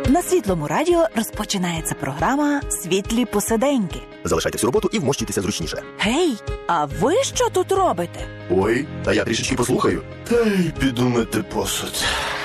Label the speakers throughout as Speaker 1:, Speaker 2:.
Speaker 1: На Світлому радіо розпочинається програма «Світлі посиденьки».
Speaker 2: Залишайте всю роботу і вмощуйтеся зручніше.
Speaker 1: Гей, а ви що тут робите?
Speaker 2: Ой, та я трішечки послухаю. Та й піду мити посуд.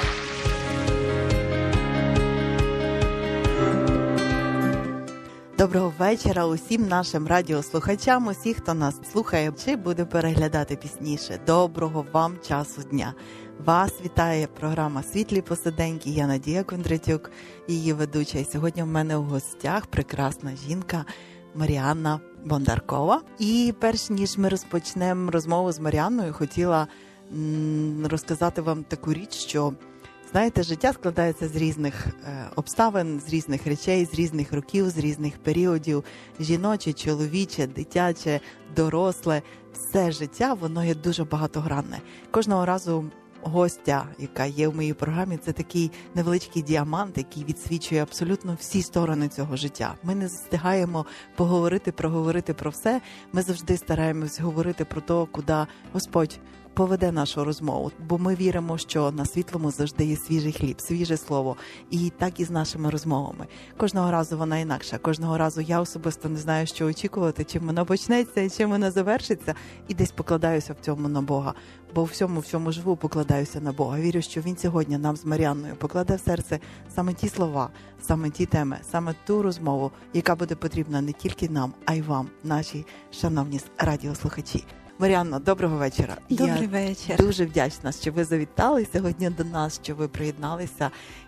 Speaker 3: Доброго вечора усім нашим радіослухачам, усіх, хто нас слухає чи буде переглядати пізніше. Доброго вам часу дня. Вас вітає програма «Світлі посиденьки». Я Надія Кондратюк, її ведуча. І сьогодні в мене у гостях прекрасна жінка Маріанна Бондаркова. І перш ніж ми розпочнемо розмову з Маріанною, хотіла розказати вам таку річ, що знаєте, життя складається з різних обставин, з різних речей, з різних років, з різних періодів. Жіноче, чоловіче, дитяче, доросле. Все життя, воно є дуже багатогранне. Кожного разу гостя, яка є в моїй програмі, це такий невеличкий діамант, який відсвічує абсолютно всі сторони цього життя. Ми не встигаємо проговорити про все. Ми завжди стараємось говорити про те, куди Господь поведе нашу розмову, бо ми віримо, що на світлому завжди є свіжий хліб, свіже слово. І так і з нашими розмовами. Кожного разу вона інакша. Кожного разу я особисто не знаю, що очікувати, чим вона почнеться і чим вона завершиться. І десь покладаюся в цьому на Бога. Бо в чому живу, покладаюся на Бога. Вірю, що Він сьогодні нам з Маріанною покладе в серце саме ті слова, саме ті теми, саме ту розмову, яка буде потрібна не тільки нам, а й вам, наші шановні радіослухачі. Маріанно, доброго вечора.
Speaker 4: Добрий вечір.
Speaker 3: Дуже вдячна, що ви завітали сьогодні до нас, що ви приєдналися.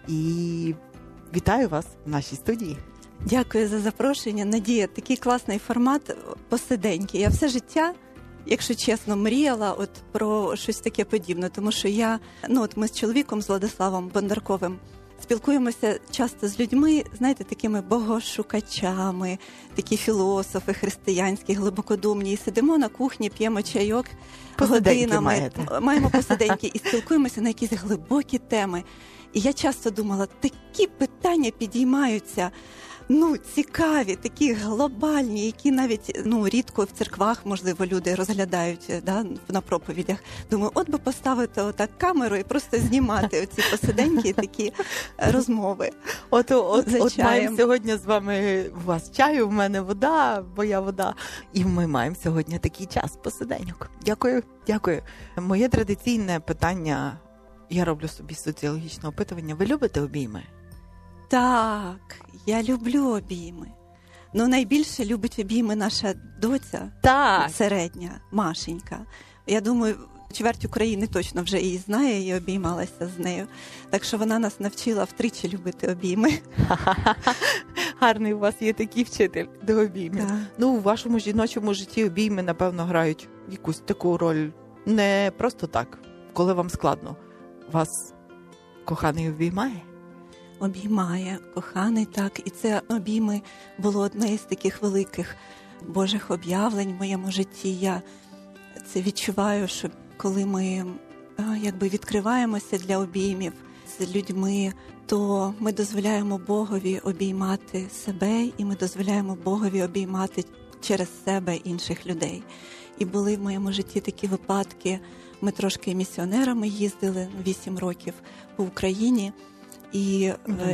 Speaker 3: І вітаю вас в нашій студії.
Speaker 4: Дякую за запрошення. Надія, такий класний формат посиденьки. Я все життя, якщо чесно, мріяла от про щось таке подібне, тому що ми з чоловіком, з Владиславом Бондарковим, спілкуємося часто з людьми, знаєте, такими богошукачами, такі філософи християнські, глибокодумні. І сидимо на кухні, п'ємо чайок годинами, маємо посиденьки і спілкуємося на якісь глибокі теми. І я часто думала, такі питання підіймаються, цікаві, такі глобальні, які навіть рідко в церквах, можливо, люди розглядають на проповідях. Думаю, от би поставити отак камеру і просто знімати оці посиденьки, такі розмови.
Speaker 3: От маємо сьогодні з вами, у вас чаю, в мене вода, моя вода. І ми маємо сьогодні такий час посиденьок. Дякую. Моє традиційне питання, я роблю собі соціологічне опитування. Ви любите обійми?
Speaker 4: Так, я люблю обійми. Найбільше любить обійми наша доця, середня, Машенька. Я думаю, чверть України точно вже її знає і обіймалася з нею. Так що вона нас навчила втричі любити обійми.
Speaker 3: Гарний у вас є такий вчитель до обіймів.
Speaker 4: Да.
Speaker 3: У вашому жіночому житті обійми, напевно, грають якусь таку роль не просто так, коли вам складно. Вас коханий обіймає?
Speaker 4: Обіймає, коханий, так. І це обійми було одне із таких великих Божих об'явлень в моєму житті. Я це відчуваю, що коли ми відкриваємося для обіймів з людьми, то ми дозволяємо Богові обіймати себе, і ми дозволяємо Богові обіймати через себе інших людей. І були в моєму житті такі випадки. Ми трошки місіонерами їздили 8 років по Україні. І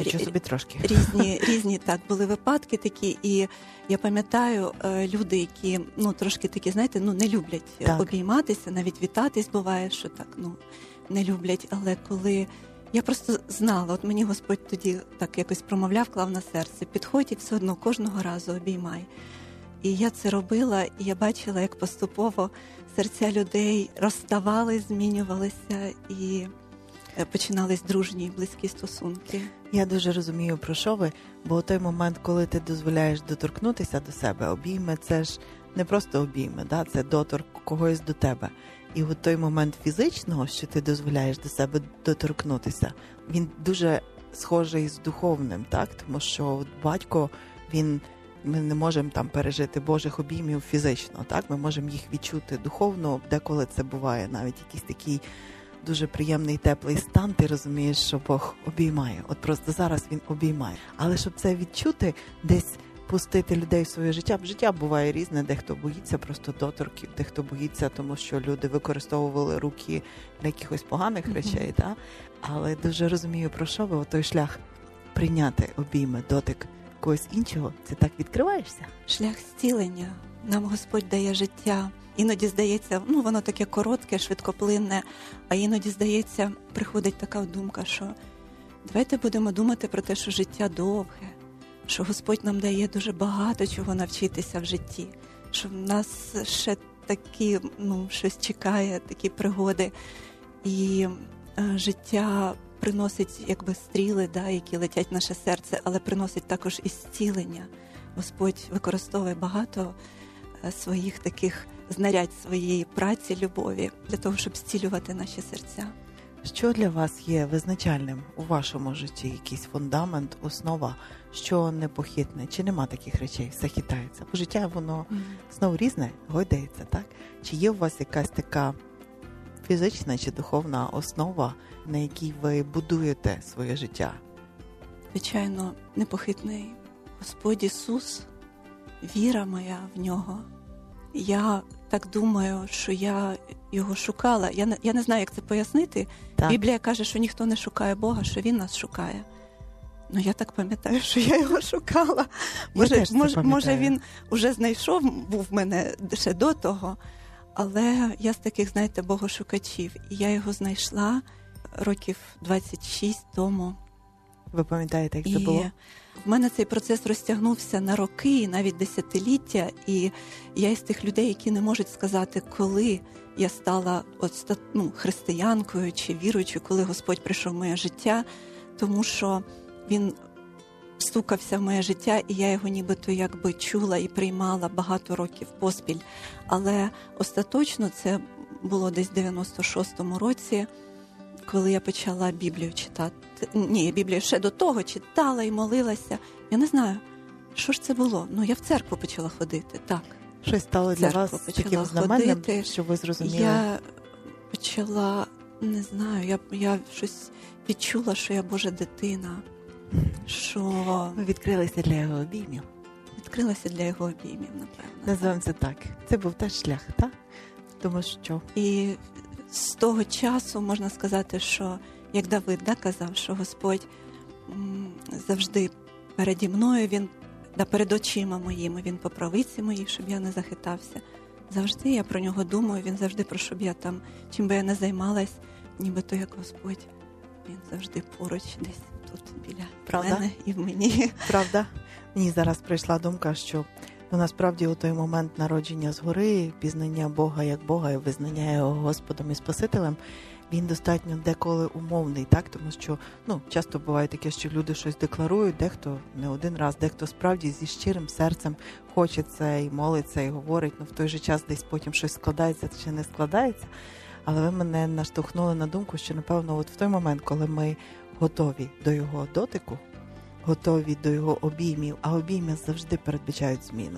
Speaker 4: різні так були випадки такі, і я пам'ятаю, люди, які трошки такі, знаєте, не люблять обійматися, навіть вітатись буває, що так, не люблять, але коли я просто знала, от мені Господь тоді так якось промовляв, клав на серце, підходь і все одно кожного разу обіймай. І я це робила, і я бачила, як поступово серця людей розставали, змінювалися, і починались дружні, близькі стосунки.
Speaker 3: Я дуже розумію, про що ви, бо у той момент, коли ти дозволяєш доторкнутися до себе, обійми – це ж не просто обійми, це доторк когось до тебе. І у той момент фізичного, що ти дозволяєш до себе доторкнутися, він дуже схожий з духовним, так? Тому що батько, ми не можемо там пережити Божих обіймів фізично, так? Ми можемо їх відчути духовно, деколи це буває навіть якийсь такий дуже приємний, теплий стан, ти розумієш, що Бог обіймає. От просто зараз Він обіймає. Але щоб це відчути, десь пустити людей в своє життя. Життя буває різне, дехто боїться просто доторків, дехто боїться, тому що люди використовували руки для якихось поганих речей. Але дуже розумію, про що ви, той шлях прийняти обійми, дотик когось іншого, це так відкриваєшся?
Speaker 4: Шлях зцілення. Нам Господь дає життя. Іноді здається, воно таке коротке, швидкоплинне, а іноді, здається, приходить така думка, що давайте будемо думати про те, що життя довге, що Господь нам дає дуже багато чого навчитися в житті, що в нас ще такі, щось чекає, такі пригоди. І життя приносить якби стріли, які летять в наше серце, але приносить також і зцілення. Господь використовує багато своїх таких знарядь своєї праці, любові для того, щоб зцілювати наші серця.
Speaker 3: Що для вас є визначальним у вашому житті? Якийсь фундамент, основа, що непохитне? Чи нема таких речей? Все хитається. Бо життя, воно знову різне, гойдається, так? Чи є у вас якась така фізична чи духовна основа, на якій ви будуєте своє життя?
Speaker 4: Звичайно, непохитний Господь Ісус, віра моя в Нього. Я так думаю, що я Його шукала. Я не знаю, як це пояснити.
Speaker 3: Так.
Speaker 4: Біблія каже, що ніхто не шукає Бога, що Він нас шукає. Я так пам'ятаю, що я Його шукала. Може, Він уже знайшов, був в мене ще до того, але я з таких, знаєте, богошукачів. І я Його знайшла років 26 тому.
Speaker 3: Ви пам'ятаєте, як це було?
Speaker 4: В мене цей процес розтягнувся на роки, навіть десятиліття, і я із тих людей, які не можуть сказати, коли я стала християнкою чи віруючою, коли Господь прийшов в моє життя, тому що Він стукався в моє життя, і я його нібито якби чула і приймала багато років поспіль. Але остаточно це було десь в 96-му році, коли я почала Біблію читати. Ні, я Біблію ще до того читала і молилася. Я не знаю, що ж це було. Я в церкву почала ходити, так.
Speaker 3: Щось стало для вас таким знаменним, що ви зрозуміли?
Speaker 4: Я почала, не знаю, я щось відчула, що я Божа дитина. Що...
Speaker 3: Ви відкрилися для його обіймів.
Speaker 4: Відкрилася для його обіймів, напевно.
Speaker 3: Називаємо це так. Це був теж шлях, так? Тому що...
Speaker 4: І з того часу можна сказати, що, як Давид казав, що Господь завжди переді мною, Він, перед очима моїми, Він по правиці моїй, щоб я не захитався. Завжди я про нього думаю, Він завжди про, щоб я там, чим би я не займалась, нібито як Господь, Він завжди поруч десь тут біля мене і в мені.
Speaker 3: Правда? Мені зараз прийшла думка, що насправді у той момент народження згори, пізнання Бога як Бога і визнання Його Господом і Спасителем, він достатньо деколи умовний, так? Тому що, часто буває таке, що люди щось декларують, дехто не один раз, дехто справді зі щирим серцем хоче це і молиться, і говорить, в той же час десь потім щось складається чи не складається. Але ви мене наштовхнули на думку, що, напевно, от в той момент, коли ми готові до Його дотику, готові до Його обіймів, а обійми завжди передбачають зміну.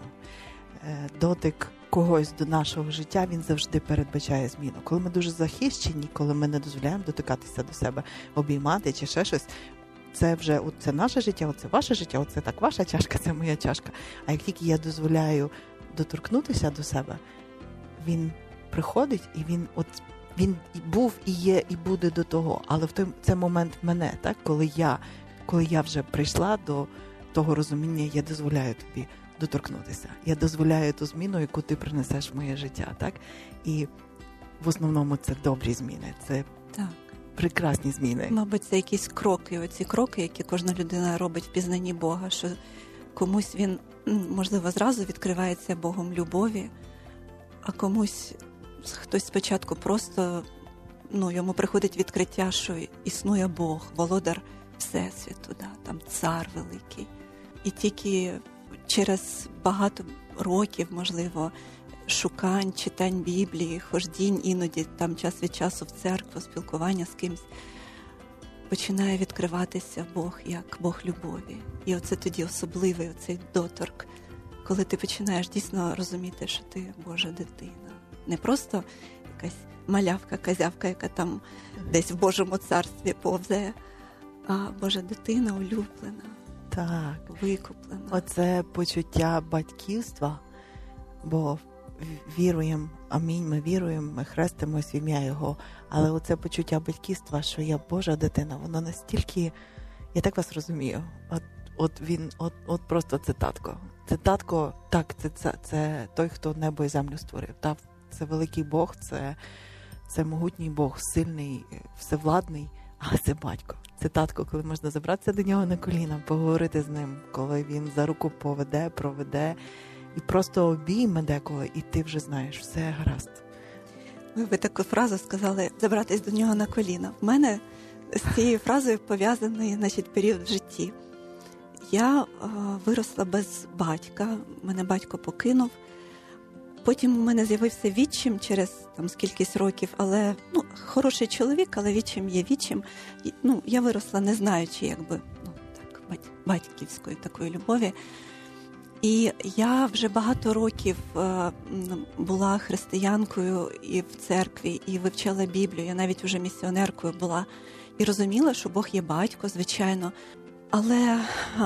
Speaker 3: Дотик когось до нашого життя, він завжди передбачає зміну. Коли ми дуже захищені, коли ми не дозволяємо дотикатися до себе, обіймати чи ще щось, це вже це наше життя, оце ваше життя, оце так ваша чашка, це моя чашка. А як тільки я дозволяю доторкнутися до себе, він приходить і він був і є, і буде до того. Але це момент мене, так, коли я вже прийшла до того розуміння, я дозволяю тобі доторкнутися. Я дозволяю ту зміну, яку ти принесеш в моє життя, так? І в основному це добрі зміни, це прекрасні зміни.
Speaker 4: Мабуть, це якісь кроки, оці кроки, які кожна людина робить в пізнанні Бога, що комусь він, можливо, зразу відкривається Богом любові, а комусь хтось спочатку просто, йому приходить відкриття, що існує Бог, володар Всесвіту, там цар великий. І тільки через багато років, можливо, шукань, читань Біблії, хождінь іноді, там час від часу в церкву, спілкування з кимсь, починає відкриватися Бог як Бог любові. І оце тоді особливий оцей доторк, коли ти починаєш дійсно розуміти, що ти Божа дитина. Не просто якась малявка, козявка, яка там десь в Божому царстві повзає, а Божа дитина улюблена, викуплена.
Speaker 3: Оце почуття батьківства, бо віруємо, амінь, ми віруємо, ми хрестимось в ім'я Його, але оце почуття батьківства, що я Божа дитина, воно настільки Я так вас розумію. От просто це татко. Це татко, так, це той, хто небо і землю створив. Так, це великий Бог, це могутній Бог, сильний, всевладний, але це батько. Це татко, коли можна забратися до нього на коліна, поговорити з ним, коли він за руку поведе, проведе і просто обійме деколи, і ти вже знаєш, все гаразд.
Speaker 4: Ви таку фразу сказали «забратись до нього на коліна». В мене з цією фразою пов'язаний, період в житті. Я виросла без батька, мене батько покинув. Потім у мене з'явився відчим через скількись років, але хороший чоловік, але відчим є відчим. Я виросла не знаючи, батьківської такої любові. І я вже багато років була християнкою і в церкві, і вивчала Біблію. Я навіть вже місіонеркою була. І розуміла, що Бог є батько, звичайно. Але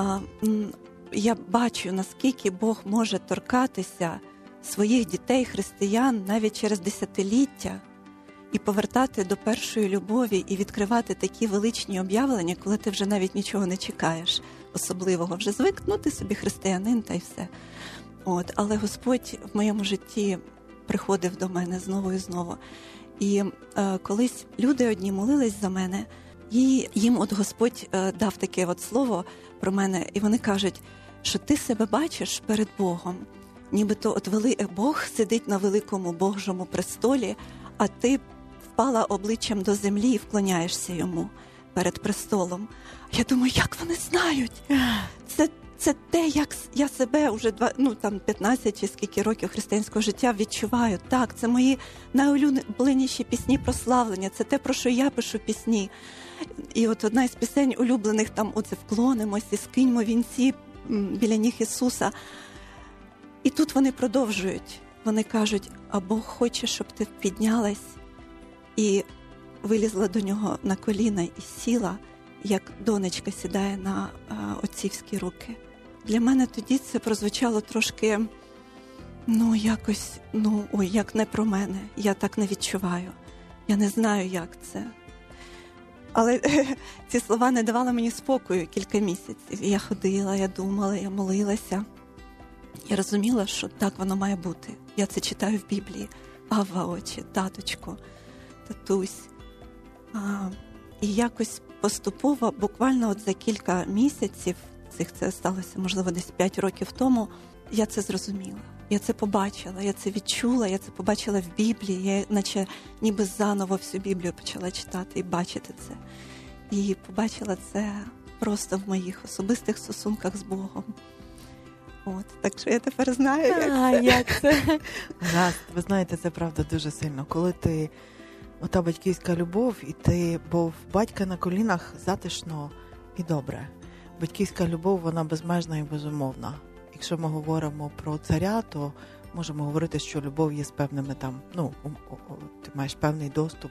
Speaker 4: я бачу, наскільки Бог може торкатися своїх дітей, християн, навіть через десятиліття, і повертати до першої любові, і відкривати такі величні об'явлення, коли ти вже навіть нічого не чекаєш особливого. Вже звик, ти собі християнин, та й все. Але Господь в моєму житті приходив до мене знову і знову. І колись люди одні молились за мене, і їм Господь дав таке слово про мене, і вони кажуть, що ти себе бачиш перед Богом, нібито Бог сидить на великому Божому престолі, а ти впала обличчям до землі і вклоняєшся йому перед престолом. Я думаю, як вони знають? Це те, як я себе вже 15 чи скільки років християнського життя відчуваю. Так, це мої найулюбленіші пісні прославлення, це те, про що я пишу пісні. І одна із пісень улюблених оце «Вклонимось і скиньмо вінці біля ніг Ісуса». І тут вони продовжують. Вони кажуть, а Бог хоче, щоб ти піднялась і вилізла до нього на коліна і сіла, як донечка сідає на отцівські руки. Для мене тоді це прозвучало трошки, як не про мене. Я так не відчуваю. Я не знаю, як це. Але ці слова не давали мені спокою кілька місяців. Я ходила, я думала, я молилася. Я розуміла, що так воно має бути. Я це читаю в Біблії. Авва, очі, таточко, татусь. І якось поступово, буквально за кілька місяців, це сталося, можливо, десь 5 років тому, я це зрозуміла. Я це побачила, я це відчула, я це побачила в Біблії. Я наче ніби заново всю Біблію почала читати і бачити це. І побачила це просто в моїх особистих стосунках з Богом. Так що я тепер знаю,
Speaker 3: як це. Ви знаєте, це правда дуже сильно. Коли ти, ота батьківська любов, і ти, бо в батька на колінах затишно і добре. Батьківська любов, вона безмежна і безумовна. Якщо ми говоримо про царя, то можемо говорити, що любов є з певними ти маєш певний доступ.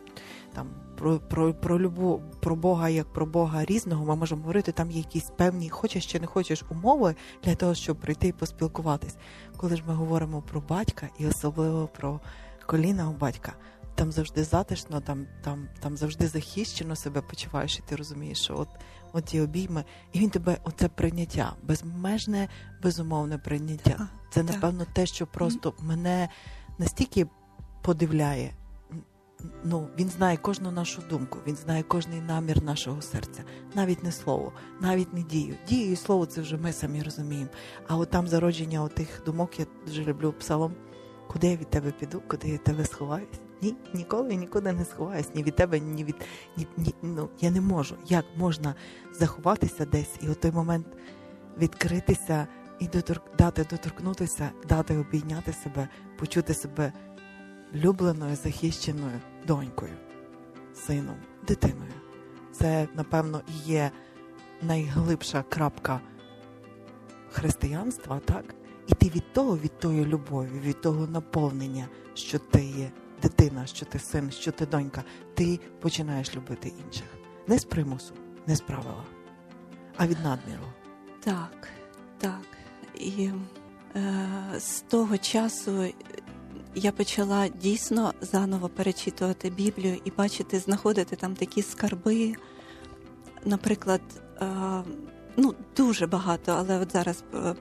Speaker 3: Про любов, про Бога як про Бога різного, ми можемо говорити, там є якісь певні, хочеш чи не хочеш, умови для того, щоб прийти і поспілкуватись. Коли ж ми говоримо про батька, і особливо про коліна у батька, там завжди затишно, там завжди захищено себе почуваєш, і ти розумієш, що от ті обійми, і він тебе, оце прийняття, безмежне, безумовне прийняття. Це, напевно, те, що просто мене настільки подивляє. Він знає кожну нашу думку, він знає кожний намір нашого серця. Навіть не слово, навіть не дію. Дію і слово – це вже ми самі розуміємо. А от там зародження отих думок, я дуже люблю псалом. Куди я від тебе піду, куди я від тебе сховаюсь? Ні, ніколи і нікуди не сховаюсь. Ні від тебе, ні від... я не можу. Як можна заховатися десь і в той момент відкритися і дати доторкнутися, дати обійняти себе, почути себе любленою, захищеною донькою, сином, дитиною. Це, напевно, і є найглибша крапка християнства, так? І ти від тої любові, від того наповнення, що ти є дитина, що ти син, що ти донька, ти починаєш любити інших. Не з примусу, не з правила, а від надміру.
Speaker 4: Так. І з того часу я почала дійсно заново перечитувати Біблію і знаходити там такі скарби. Наприклад, дуже багато, але от зараз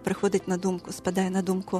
Speaker 4: спадає на думку,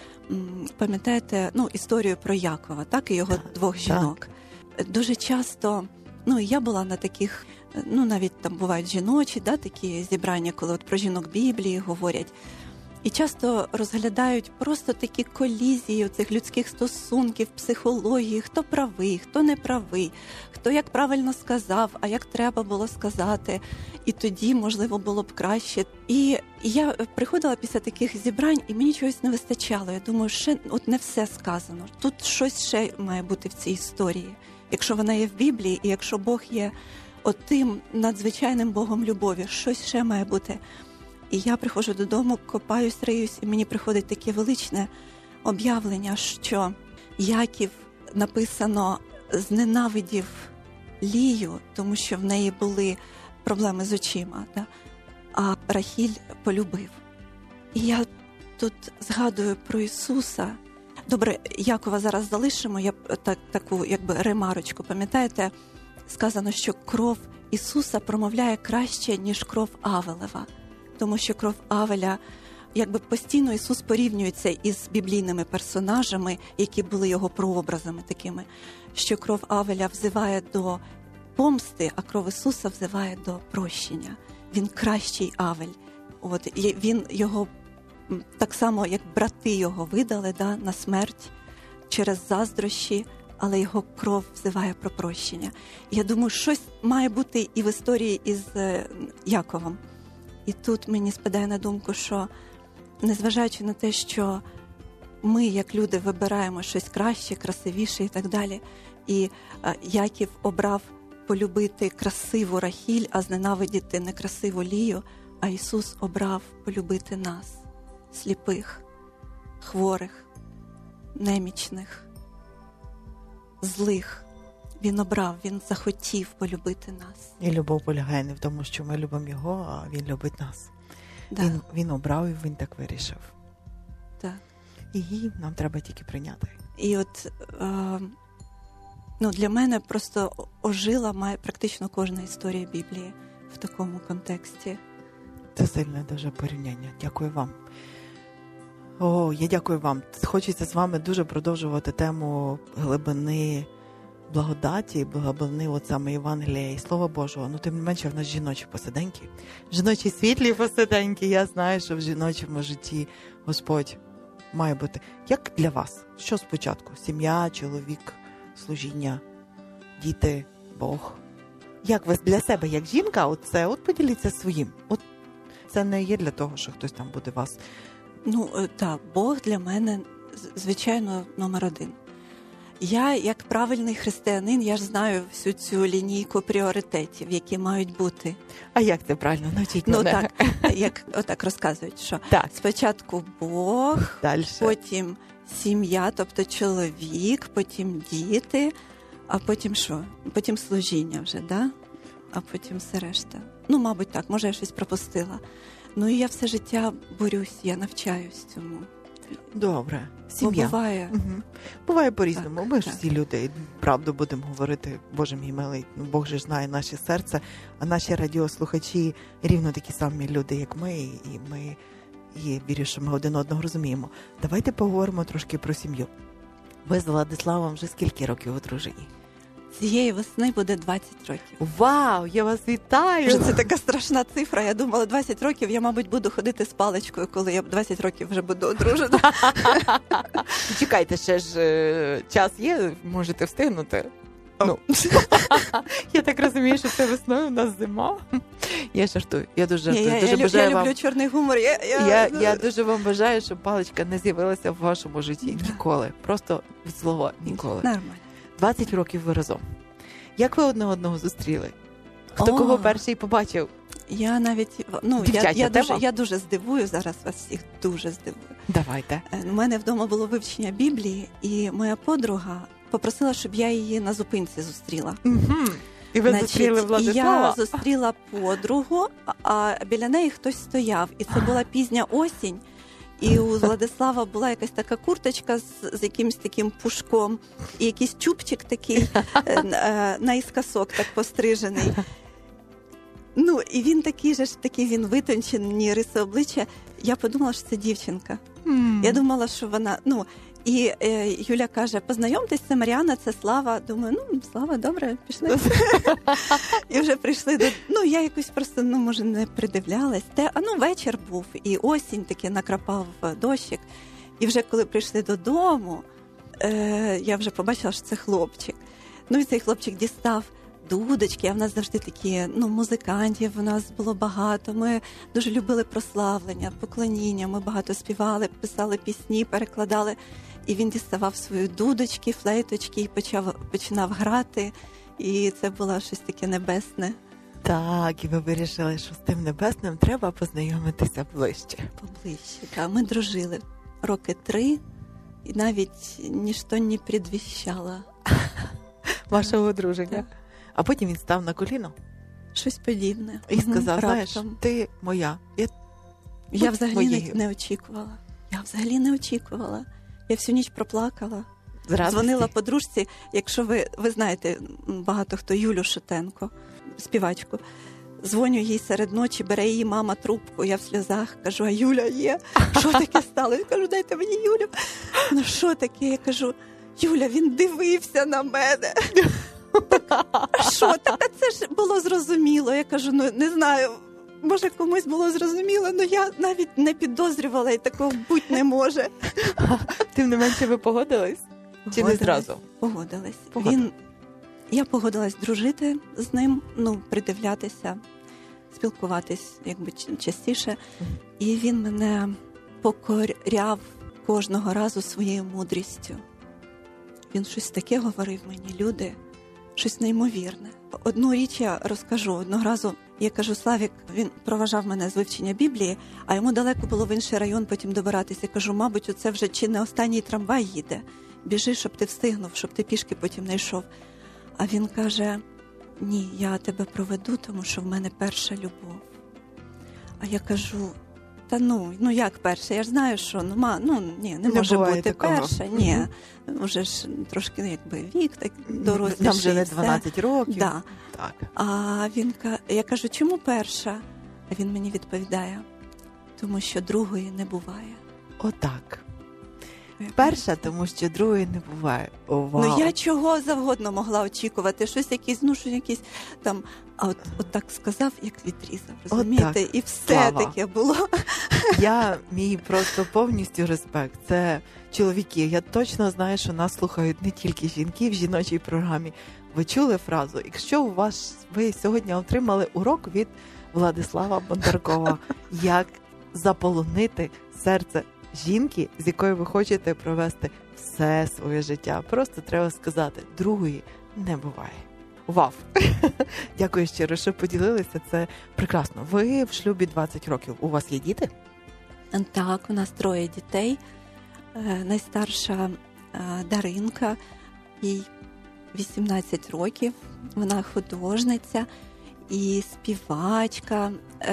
Speaker 4: пам'ятаєте, історію про Якова, так, і його двох жінок. Дуже часто, я була на таких, навіть там бувають жіночі, такі зібрання, коли от про жінок Біблії говорять. І часто розглядають просто такі колізії цих людських стосунків, психології, хто правий, хто не правий, хто як правильно сказав, а як треба було сказати, і тоді, можливо, було б краще. І я приходила після таких зібрань, і мені чогось не вистачало. Я думаю, ще от не все сказано. Тут щось ще має бути в цій історії. Якщо вона є в Біблії, і якщо Бог є отим надзвичайним Богом любові, щось ще має бути. І я приходжу додому, копаюсь, риюсь, і мені приходить таке величне об'явлення, що Яків, написано, зненавидів Лію, тому що в неї були проблеми з очима, а Рахіль полюбив. І я тут згадую про Ісуса. Добре, Якова зараз залишимо, я таку ремарочку, пам'ятаєте, сказано, що кров Ісуса промовляє краще, ніж кров Авелева. Тому що кров Авеля, постійно Ісус порівнюється із біблійними персонажами, які були його прообразами такими, що кров Авеля взиває до помсти, а кров Ісуса взиває до прощення. Він кращий Авель. Він його, так само, як брати його видали на смерть через заздрощі, але його кров взиває про прощення. Я думаю, щось має бути і в історії із Яковом. І тут мені спадає на думку, що незважаючи на те, що ми, як люди, вибираємо щось краще, красивіше і так далі, і Яків обрав полюбити красиву Рахіль, а зненавидіти некрасиву Лію, а Ісус обрав полюбити нас, сліпих, хворих, немічних, злих. Він обрав, він захотів полюбити нас.
Speaker 3: І любов полягає не в тому, що ми любимо його, а він любить нас.
Speaker 4: Да.
Speaker 3: Він обрав і він так вирішив.
Speaker 4: Так.
Speaker 3: І нам треба тільки прийняти.
Speaker 4: І от для мене просто ожила має практично кожна історія Біблії в такому контексті.
Speaker 3: Це сильне дуже порівняння. Дякую вам. Я дякую вам. Хочеться з вами дуже продовжувати тему глибини благодаті, глибини от саме Євангелія і Слова Божого. Тим не менше, в нас жіночі посиденьки. Жіночі світлі посиденьки. Я знаю, що в жіночому житті Господь має бути. Як для вас? Що спочатку? Сім'я, чоловік, служіння, діти, Бог? Як ви для себе, як жінка, поділіться своїм? Це не є для того, що хтось там буде вас...
Speaker 4: Так, Бог для мене, звичайно, номер один. Я, як правильний християнин, я ж знаю всю цю лінійку пріоритетів, які мають бути.
Speaker 3: А як це правильно? Навчіть мене.
Speaker 4: Отак розказують, що
Speaker 3: так.
Speaker 4: Спочатку Бог,
Speaker 3: дальше.
Speaker 4: Потім сім'я, тобто чоловік, потім діти, а потім що? Потім служіння вже, да? А потім все решта. Мабуть, так, може я щось пропустила. І я все життя борюсь, я навчаюсь цьому.
Speaker 3: Добре. Сім'я.
Speaker 4: Буває.
Speaker 3: Угу. Буває по-різному.
Speaker 4: Так,
Speaker 3: ми ж всі люди, правду будемо говорити, Боже мій милий, Бог же знає наше серце, а наші радіослухачі рівно такі самі люди, як ми, і ми, і вірю, що ми один одного розуміємо. Давайте поговоримо трошки про сім'ю. Ви з Владиславом вже скільки років одружені?
Speaker 4: Цієї весни буде 20 років.
Speaker 3: Вау, я вас вітаю!
Speaker 4: Це така страшна цифра. Я думала, 20 років я, мабуть, буду ходити з паличкою, коли я 20 років вже буду одружена.
Speaker 3: Чекайте, ще ж час є, можете встигнути. Я так розумію, що це весною у нас зима. Я жартую. Я дуже бажаю вам...
Speaker 4: Я люблю чорний гумор.
Speaker 3: Я дуже вам бажаю, щоб паличка не з'явилася в вашому житті ніколи. Просто від слова ніколи.
Speaker 4: Нормально.
Speaker 3: 20 років ви разом. Як ви одне одного зустріли? Хто кого перший побачив?
Speaker 4: Я навіть, я дуже здивую зараз вас всіх, дуже здивую.
Speaker 3: Давайте.
Speaker 4: У мене вдома було вивчення Біблії, і моя подруга попросила, щоб я її на зупинці зустріла.
Speaker 3: Угу. І ви зустріли Владислава?
Speaker 4: Я зустріла подругу, а біля неї хтось стояв. І це була пізня осінь. І у Владислава була якась така курточка з якимось таким пушком, і якийсь чубчик такий наіскосок, так пострижений. Ну, і він такий він витончені риси обличчя. Я подумала, що це дівчинка. Я думала, що вона, і Юля каже, познайомтесь, це Мар'яна, це Слава. Думаю, Слава, добре, пішли. І вже прийшли я якось просто, може, не придивлялась. Вечір був, і осінь таки накрапав дощик. І вже коли прийшли додому, я вже побачила, що це хлопчик. І цей хлопчик дістав дудочки, а в нас завжди такі, музикантів у нас було багато. Ми дуже любили прославлення, поклоніння, ми багато співали, писали пісні, перекладали. І він діставав свої дудочки, флейточки і починав грати. І це було щось таке небесне.
Speaker 3: Так, і ви вирішили, що з тим небесним треба познайомитися ближче.
Speaker 4: Поближче, так. Ми дружили 3 роки, і навіть ніщо не предвіщало
Speaker 3: вашого одруження.
Speaker 4: Так.
Speaker 3: А потім він став на коліно.
Speaker 4: Щось подібне.
Speaker 3: І сказав, знаєш, ти моя.
Speaker 4: Я взагалі не очікувала. Я всю ніч проплакала. Дзвонила подружці, якщо ви знаєте, багато хто Юлю Шутенко, співачку. Дзвоню їй серед ночі, бере її мама трубку, я в сльозах, кажу, а Юля є? Що таке стало? Я кажу, дайте мені Юлю. Ну що таке? Я кажу, Юля, він дивився на мене. А що? Так, це ж було зрозуміло. Я кажу, не знаю, може комусь було зрозуміло, але я навіть не підозрювала, і такого бути не може.
Speaker 3: Тим не менше ви погодились? Чи не зразу?
Speaker 4: Погодилась. Я погодилась дружити з ним, придивлятися, спілкуватись якби частіше. І він мене покоряв кожного разу своєю мудрістю. Він щось таке говорив мені, люди, щось неймовірне. Одну річ я розкажу. Одного разу я кажу, Славік, він проважав мене з вивчення Біблії, а йому далеко було в інший район потім добиратися. Я кажу, мабуть, оце вже чи не останній трамвай їде. Біжи, щоб ти встигнув, щоб ти пішки потім не йшов. А він каже, ні, я тебе проведу, тому що в мене перша любов. А я кажу, як перша? Я ж знаю, що не може бути такого. Перша. Ні, вже ж трошки якби вік, так доросліший.
Speaker 3: Там вже не 12 років.
Speaker 4: Да.
Speaker 3: Так.
Speaker 4: А я кажу, чому перша? А він мені відповідає, тому що другої не буває.
Speaker 3: Отак. Перша, тому що другої не буває. Вау.
Speaker 4: Я чого завгодно могла очікувати. Щось якісь там, а от так сказав, як відрізав, розумієте? І все
Speaker 3: Слава.
Speaker 4: таке було.
Speaker 3: Мій просто повністю респект. Це чоловіки. Я точно знаю, що нас слухають не тільки жінки в жіночій програмі. Ви чули фразу? Якщо ви сьогодні отримали урок від Владислава Бондаркова, як заполонити серце жінки, з якою ви хочете провести все своє життя. Просто треба сказати, другої не буває. Вау! Дякую щиро, що поділилися. Це прекрасно. Ви в шлюбі 20 років. У вас є діти?
Speaker 4: Так, у нас 3 дітей. Найстарша Даринка, їй 18 років. Вона художниця і співачка,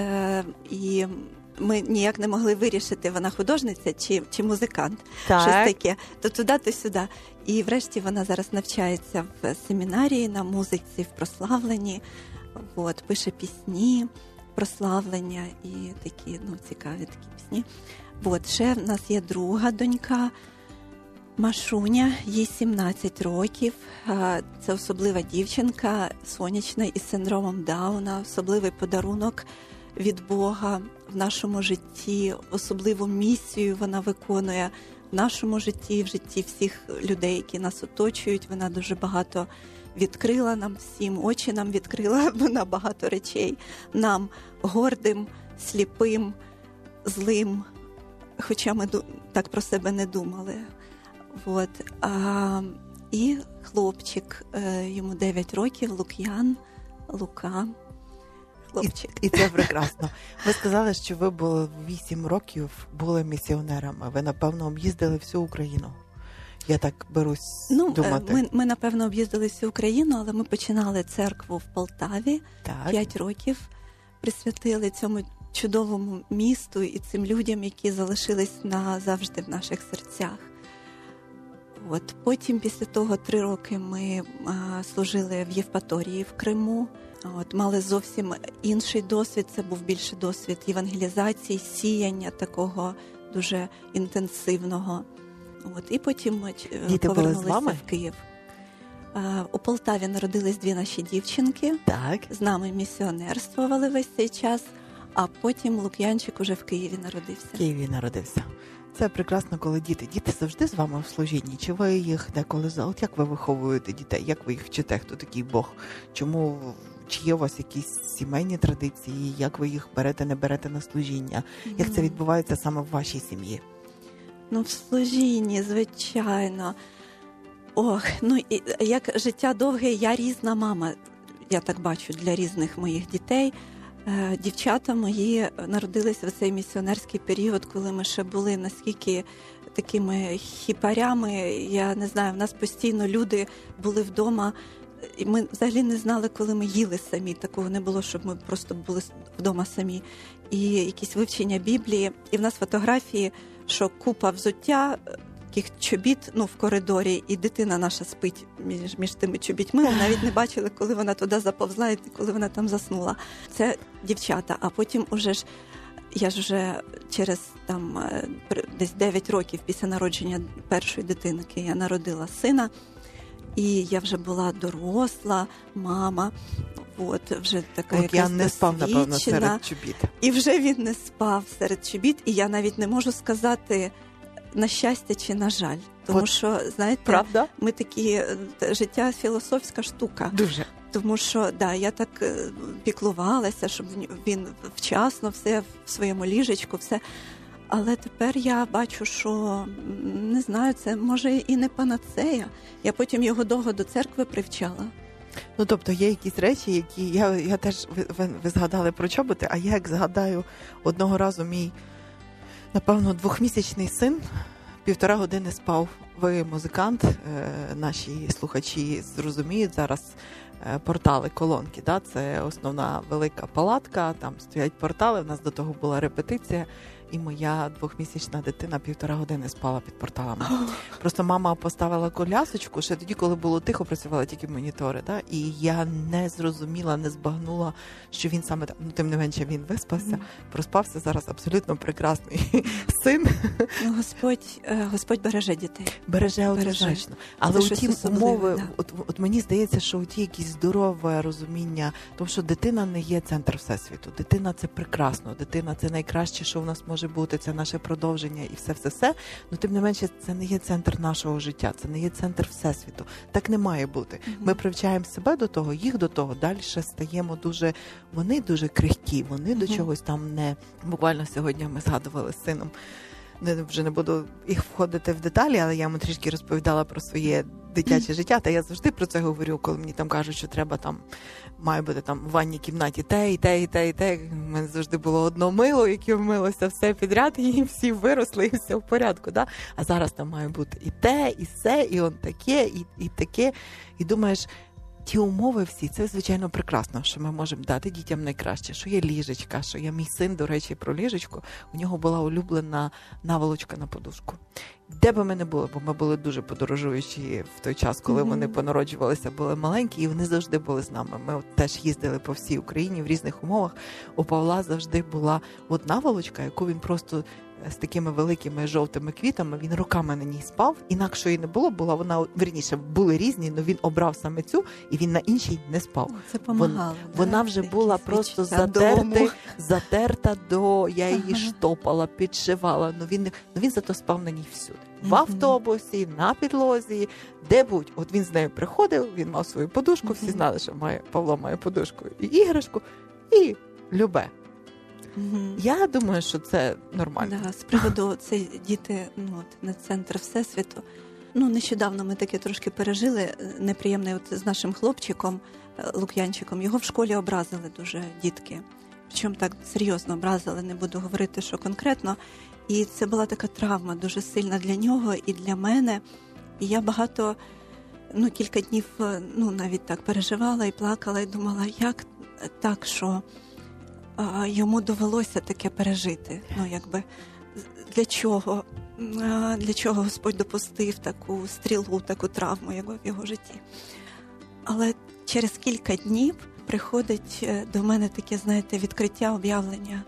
Speaker 4: і ми ніяк не могли вирішити, вона художниця чи музикант.
Speaker 3: Так.
Speaker 4: Щось таке. То туди, то сюди. І врешті вона зараз навчається в семінарії на музиці, в прославленні. Пише пісні, прославлення і такі, цікаві такі пісні. Ще в нас є друга донька, Машуня, їй 17 років. Це особлива дівчинка, сонячна, із синдромом Дауна, особливий подарунок від Бога в нашому житті, особливу місію вона виконує в нашому житті, в житті всіх людей, які нас оточують. Вона дуже багато відкрила нам всім, очі нам відкрила на багато речей. Нам, гордим, сліпим, злим, хоча ми так про себе не думали. І хлопчик, йому 9 років, Лука. Хлопчик.
Speaker 3: І це прекрасно. Ви сказали, що ви були 8 років були місіонерами. Ви, напевно, об'їздили всю Україну. Я так берусь думати.
Speaker 4: Ми, напевно, об'їздили всю Україну, але ми починали церкву в Полтаві.
Speaker 3: Так.
Speaker 4: 5 років присвятили цьому чудовому місту і цим людям, які залишились назавжди в наших серцях. Потім, після того, 3 роки ми служили в Євпаторії в Криму. Мали зовсім інший досвід, це був більше досвід євангелізації, сіяння такого дуже інтенсивного. І потім ми повернулися в Київ. У Полтаві народились 2 наші дівчинки.
Speaker 3: Так.
Speaker 4: З нами місіонерствували весь цей час, а потім Лук'янчик уже в Києві народився.
Speaker 3: В Києві народився. Це прекрасно, коли діти завжди з вами в служінні? Чи ви їх деколи... От як ви виховуєте дітей? Як ви їх вчите? Хто такий Бог? Чому... Чи є у вас якісь сімейні традиції? Як ви їх берете, не берете на служіння? Як це відбувається саме в вашій сім'ї?
Speaker 4: В служінні, звичайно. Як життя довге, я різна мама, я так бачу, для різних моїх дітей. Дівчата мої народилися в цей місіонерський період, коли ми ще були наскільки такими хіпарями. Я не знаю, в нас постійно люди були вдома, і ми взагалі не знали, коли ми їли самі. Такого не було, щоб ми просто були вдома самі. І якісь вивчення Біблії. І в нас фотографії, що купа взуття, таких чобіт в коридорі, і дитина наша спить між тими чобітьми. Ми навіть не бачили, коли вона туди заповзла і коли вона там заснула. Це дівчата. А потім я ж вже через десь 9 років після народження першої дитинки я народила сина. І я вже була доросла, мама, вже така якась
Speaker 3: Лук'ян не спав, напевно, серед чобіт.
Speaker 4: І вже він не спав серед чобіт, і я навіть не можу сказати, на щастя чи на жаль. Тому що, знаєте,
Speaker 3: правда?
Speaker 4: Ми такі, життя філософська штука.
Speaker 3: Дуже.
Speaker 4: Тому що, я так піклувалася, щоб він вчасно все в своєму ліжечку, все. Але тепер я бачу, що, не знаю, це може і не панацея. Я потім його довго до церкви привчала.
Speaker 3: Тобто є якісь речі, які... Я теж, ви згадали про чоботи, а я як згадаю, одного разу мій, напевно, 2-місячний син 1,5 години спав. Ви музикант, наші слухачі зрозуміють зараз портали, колонки. Да? Це основна велика палатка, там стоять портали, в нас до того була репетиція. І моя 2-місячна дитина 1,5 години спала під порталами. Просто мама поставила колясочку, ще тоді, коли було тихо, працювали тільки монітори. Да? І я не зрозуміла, не збагнула, що він саме так. Тим не менше, він виспався, проспався, зараз абсолютно прекрасний син.
Speaker 4: Господь береже дітей.
Speaker 3: Береже однозначно. Але у ті умови, от мені здається, що у ті якісь здорове розуміння, тому що дитина не є центр всесвіту. Дитина – це прекрасно, дитина – це найкраще, що в нас може бути, це наше продовження і все. Но тим не менше, це не є центр нашого життя, це не є центр всесвіту. Так не має бути. Ми привчаємо себе до того, їх до того, далі стаємо вони дуже крихкі, вони до чогось там не... Буквально сьогодні ми згадували з сином, вже не буду їх входити в деталі, але я йому трішки розповідала про своє дитяче життя, та я завжди про це говорю, коли мені там кажуть, що треба має бути в ванній кімнаті те. У мене завжди було одно мило, яке вмилося все підряд, і всі виросли, і все в порядку. Да? А зараз там має бути і те, і все, і он таке, і таке. І думаєш, ті умови всі, це, звичайно, прекрасно, що ми можемо дати дітям найкраще, що є ліжечка, що є мій син, до речі, про ліжечко, у нього була улюблена наволочка на подушку. Де би ми не були, бо ми були дуже подорожуючі в той час, коли вони понароджувалися, були маленькі, і вони завжди були з нами. Ми теж їздили по всій Україні в різних умовах. У Павла завжди була наволочка, яку він просто з такими великими жовтими квітами, він роками на ній спав, інакшої не було, були різні, але він обрав саме цю, і він на іншій не спав.
Speaker 4: Це помагало.
Speaker 3: Вона вже була просто затерта я її штопала, підшивала, він зато спав на ній всюди. В автобусі, на підлозі, де-будь. От він з нею приходив, він мав свою подушку, всі знали, що Павло має подушку і іграшку, і любе. Я думаю, що це нормально.
Speaker 4: Да, з приводу це діти на центр всесвіту. Нещодавно ми таке трошки пережили неприємне з нашим хлопчиком Лук'янчиком. Його в школі образили дуже дітки. Причому так серйозно образили, не буду говорити, що конкретно. І це була така травма дуже сильна для нього і для мене. І я багато, кілька днів, навіть так переживала і плакала, і думала, як так, що йому довелося таке пережити. Для чого? Для чого Господь допустив таку стрілу, таку травму в його житті? Але через кілька днів приходить до мене таке, знаєте, відкриття, об'явлення,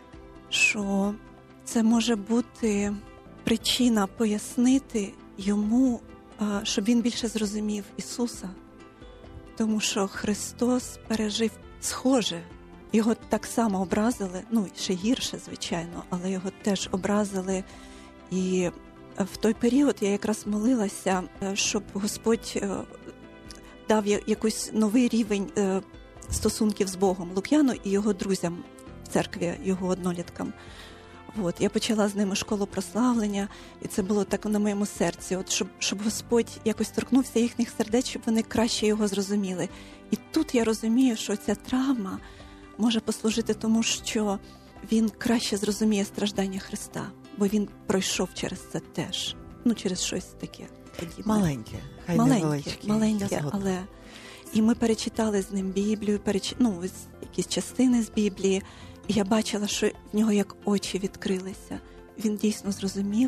Speaker 4: що це може бути причина пояснити йому, щоб він більше зрозумів Ісуса. Тому що Христос пережив схоже. Його так само образили, ще гірше, звичайно, але його теж образили. І в той період я якраз молилася, щоб Господь дав якийсь новий рівень стосунків з Богом Лук'яну і його друзям в церкві, його одноліткам. Я почала з ними школу прославлення, і це було так на моєму серці, щоб Господь якось торкнувся їхніх сердець, щоб вони краще його зрозуміли. І тут я розумію, що ця травма може послужити тому, що він краще зрозуміє страждання Христа, бо він пройшов через це теж, через щось таке подібне.
Speaker 3: Маленьке, хай
Speaker 4: маленьке, але і ми перечитали з ним Біблію, якісь частини з Біблії, і я бачила, що в нього як очі відкрилися. Він дійсно зрозумів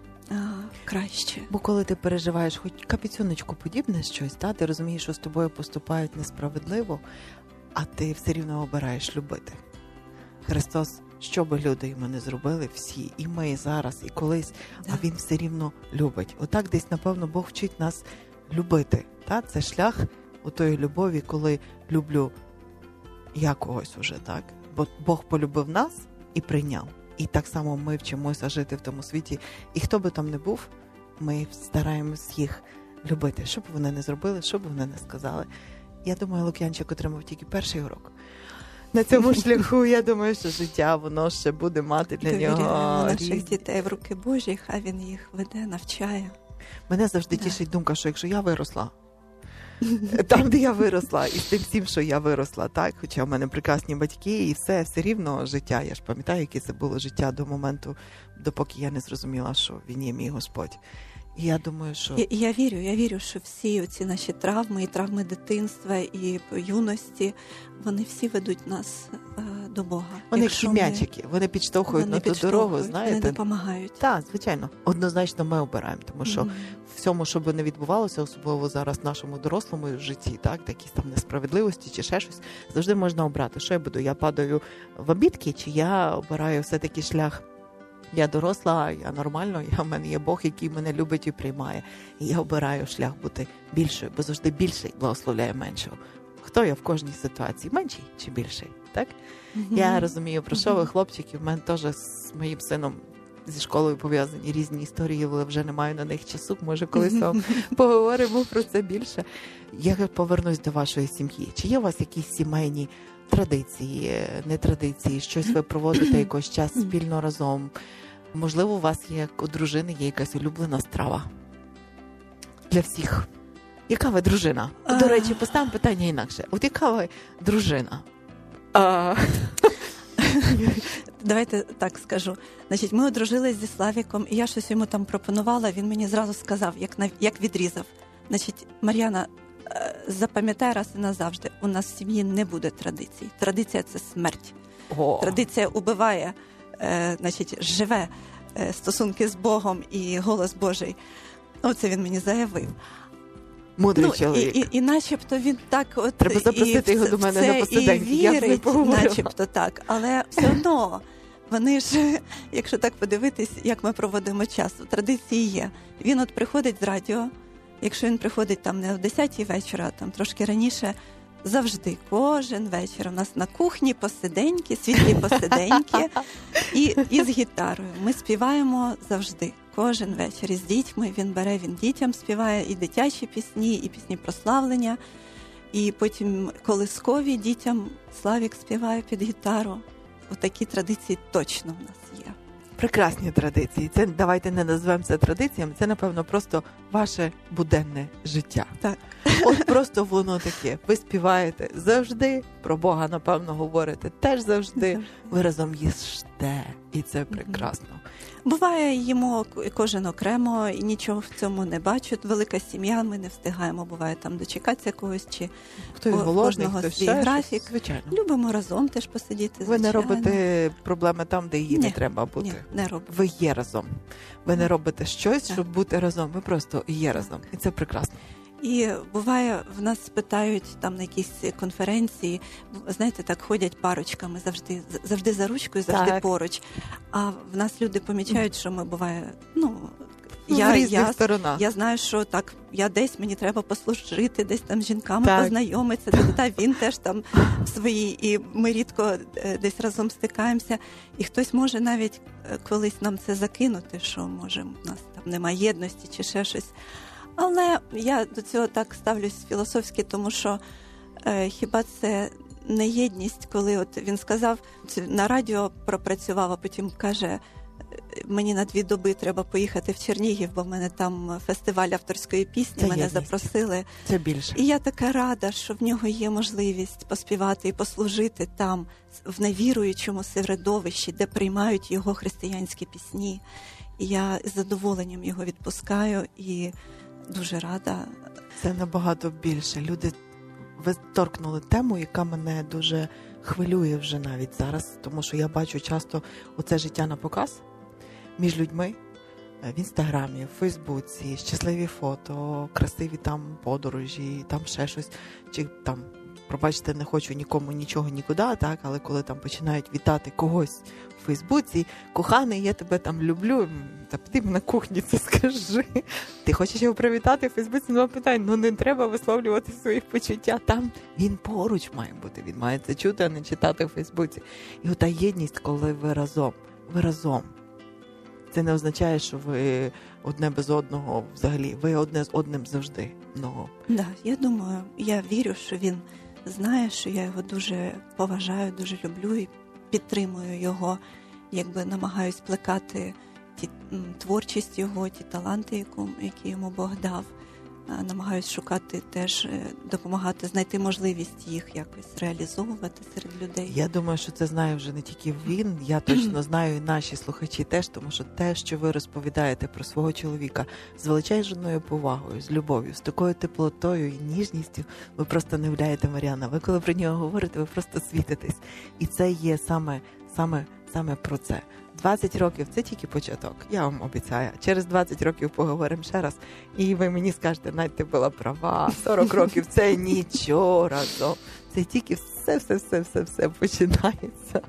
Speaker 4: краще.
Speaker 3: Бо коли ти переживаєш хоч капіцюночку подібне щось, ти розумієш, що з тобою поступають несправедливо, а ти все рівно обираєш любити. Христос, що би люди йому не зробили, всі, і ми, і зараз, і колись, а Він все рівно любить. Отак десь, напевно, Бог вчить нас любити. Це шлях у тої любові, коли люблю я когось уже, так? Бо Бог полюбив нас і прийняв. І так само ми вчимося жити в тому світі. І хто би там не був, ми стараємось їх любити. Що б вони не зробили, що б вони не сказали. Я думаю, Лук'янчик отримав тільки перший урок. На цьому шляху, я думаю, що життя, воно ще буде мати для нього
Speaker 4: наших дітей в руки Божі, хай він їх веде, навчає.
Speaker 3: Мене завжди тішить думка, що якщо я виросла, там, де я виросла, і з тим всім, що я виросла, так, хоча в мене прекрасні батьки, і все рівно життя, я ж пам'ятаю, яке це було життя до моменту, допоки я не зрозуміла, що він є мій Господь. І я думаю, що...
Speaker 4: Я вірю, що всі оці наші травми, і травми дитинства, і юності, вони всі ведуть нас до Бога.
Speaker 3: Вони як м'ячики, вони підштовхують на ту дорогу, знаєте.
Speaker 4: Вони допомагають.
Speaker 3: Так, звичайно. Однозначно ми обираємо, тому що всьому, що би не відбувалося, особливо зараз в нашому дорослому житті, так, якісь там несправедливості чи ще щось, завжди можна обрати. Що я буду? Я падаю в обідки, чи я обираю все-таки шлях? Я доросла, я нормально, в мене є Бог, який мене любить і приймає. І я обираю шлях бути більшою, бо завжди більший благословляє меншого. Хто я в кожній ситуації? Менший чи більший, так? Я розумію, про що ви, хлопчики, в мене теж з моїм сином зі школою пов'язані різні історії, але вже не маю на них часу, може колись вам поговоримо про це більше. Я повернусь до вашої сім'ї. Чи є у вас якісь сімейні традиції, не традиції, щось ви проводите якийсь час спільно разом? Можливо, у вас є, як у дружини, є якась улюблена страва? Для всіх. Яка ви дружина? До речі, поставимо питання інакше. От яка ви дружина?
Speaker 4: Давайте так скажу. Значить, ми одружились зі Славіком, і я щось йому там пропонувала, він мені зразу сказав, як відрізав. Значить, Мар'яна, запам'ятай раз і назавжди, у нас в сім'ї не буде традицій. Традиція – це смерть. Традиція убиває, живе стосунки з Богом і голос Божий. Оце він мені заявив.
Speaker 3: Мудрий чоловік.
Speaker 4: І начебто він так от...
Speaker 3: Треба запросити його до мене на посиденьки.
Speaker 4: І вірить, начебто так. Але все одно, вони ж, якщо так подивитись, як ми проводимо час, традиції є. Він от приходить з радіо, якщо він приходить там не о 10-й вечора, а там трошки раніше, завжди, кожен вечір у нас на кухні посиденьки, світлі посиденьки і з гітарою. Ми співаємо завжди, кожен вечір із дітьми. Він дітям співає і дитячі пісні, і пісні прославлення, і потім колискові дітям Славік співає під гітару. Отакі традиції точно в нас є.
Speaker 3: Прекрасні традиції. Це давайте не назвемо це традиціями, це, напевно, просто ваше буденне життя.
Speaker 4: Так.
Speaker 3: От просто воно таке. Ви співаєте завжди, про Бога, напевно, говорите теж завжди. Ви разом їсте, і це прекрасно.
Speaker 4: Буває, їмо кожен окремо, і нічого в цьому не бачу. Велика сім'я, ми не встигаємо, буває, там дочекатися когось, чи кожного свій графік.
Speaker 3: Звичайно.
Speaker 4: Любимо разом теж посидіти, звичайно.
Speaker 3: Ви не робите проблеми там, де її не треба бути.
Speaker 4: Ні, не робимо.
Speaker 3: Ви є разом. Ви не робите щось, щоб бути разом. Ви просто є разом. І це прекрасно.
Speaker 4: І буває, в нас питають там на якісь конференції, знаєте, так ходять парочками, завжди за ручкою, завжди
Speaker 3: так.
Speaker 4: поруч. А в нас люди помічають, що ми буває,
Speaker 3: в різних сторонах.
Speaker 4: Я знаю, що так, я десь, мені треба послужити, десь там з жінками
Speaker 3: так.
Speaker 4: познайомитися, та він теж там своїй, і ми рідко десь разом стикаємося. І хтось може навіть колись нам це закинути, що, може, у нас там немає єдності чи ще щось. Але я до цього так ставлюсь філософськи, тому що хіба це не єдність, коли от він сказав, на радіо пропрацював, а потім каже, мені на 2 доби треба поїхати в Чернігів, бо в мене там фестиваль авторської пісні,
Speaker 3: це
Speaker 4: мене
Speaker 3: єдність.
Speaker 4: запросили.
Speaker 3: Це більше.
Speaker 4: І я така рада, що в нього є можливість поспівати і послужити там, в невіруючому середовищі, де приймають його християнські пісні. І я з задоволенням його відпускаю і дуже рада.
Speaker 3: Це набагато більше. Люди, ви торкнули тему, яка мене дуже хвилює вже навіть зараз, тому що я бачу часто оце життя на показ між людьми в Інстаграмі, в Фейсбуці, щасливі фото, красиві там подорожі, там ще щось, чи там, пробачте, не хочу нікому нічого нікуди, так, але коли там починають вітати когось в Фейсбуці, коханий, я тебе там люблю, та ти на кухні це скажи. Ти хочеш його привітати в Фейсбуці, нема питань, не треба висловлювати свої почуття. Там він поруч має бути, він має це чути, а не читати в Фейсбуці. І ота єдність, коли ви разом. Це не означає, що ви одне без одного взагалі, ви одне з одним завжди.
Speaker 4: Да, я думаю, я вірю, що він знає, що я його дуже поважаю, дуже люблю і підтримую його, якби намагаюсь плекати творчість його, ті таланти, які йому Бог дав. Намагаюсь шукати теж, допомагати, знайти можливість їх якось реалізовувати серед людей.
Speaker 3: Я думаю, що це знає вже не тільки він, я точно знаю і наші слухачі теж, тому що те, що ви розповідаєте про свого чоловіка з величезною повагою, з любов'ю, з такою теплотою і ніжністю, ви просто не уявляєте, Мар'яна. Ви коли про нього говорите, ви просто світитесь. І це є саме про це. 20 років – це тільки початок, я вам обіцяю. Через 20 років поговоримо ще раз, і ви мені скажете, Надь, ти була права, 40 років – це нічого разом. Це тільки все починається.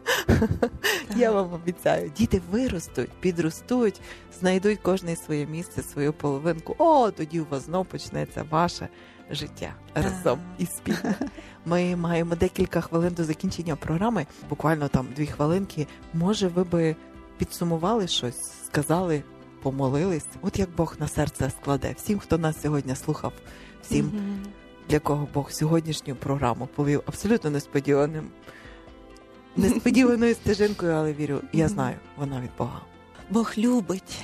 Speaker 3: Я вам обіцяю. Діти виростуть, підростуть, знайдуть кожне своє місце, свою половинку. Тоді у вас знов почнеться ваше життя разом і спільно. Ми маємо декілька хвилин до закінчення програми, буквально там 2 хвилинки. Може, ви би підсумували щось, сказали, помолились? От як Бог на серце складе. Всім, хто нас сьогодні слухав, всім, для кого Бог сьогоднішню програму повів абсолютно несподіваною стежинкою, але вірю, я знаю, вона від Бога.
Speaker 4: Бог любить.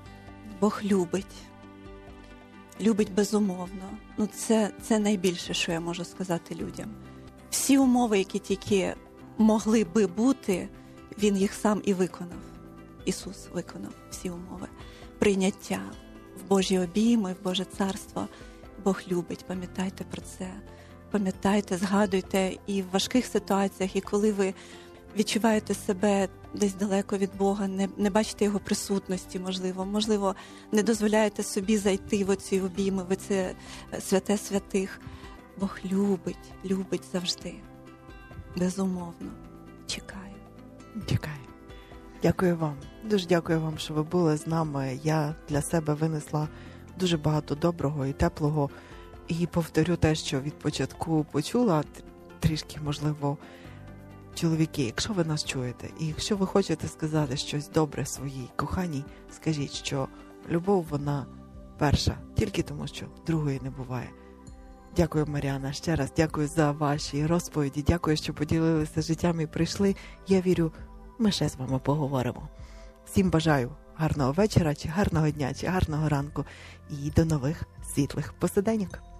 Speaker 4: Любить безумовно. Це найбільше, що я можу сказати людям. Всі умови, які тільки могли би бути, Він їх сам і виконав. Ісус виконав всі умови. Прийняття в Божі обійми, в Боже царство. Бог любить, пам'ятайте про це. Пам'ятайте, згадуйте і в важких ситуаціях, і коли ви відчуваєте себе десь далеко від Бога, не бачите Його присутності, можливо, не дозволяєте собі зайти в оці обійми, в це святе святих. Бог любить завжди. Безумовно. Чекаю.
Speaker 3: Дякую вам. Дуже дякую вам, що ви були з нами. Я для себе винесла дуже багато доброго і теплого. І повторю те, що від початку почула, трішки, можливо, чоловіки, якщо ви нас чуєте, і якщо ви хочете сказати щось добре своїй коханій, скажіть, що любов, вона перша, тільки тому, що другої не буває. Дякую, Мар'яна, ще раз дякую за ваші розповіді, дякую, що поділилися життям і прийшли. Я вірю, ми ще з вами поговоримо. Всім бажаю гарного вечора, чи гарного дня, чи гарного ранку. І до нових світлих посиденьок.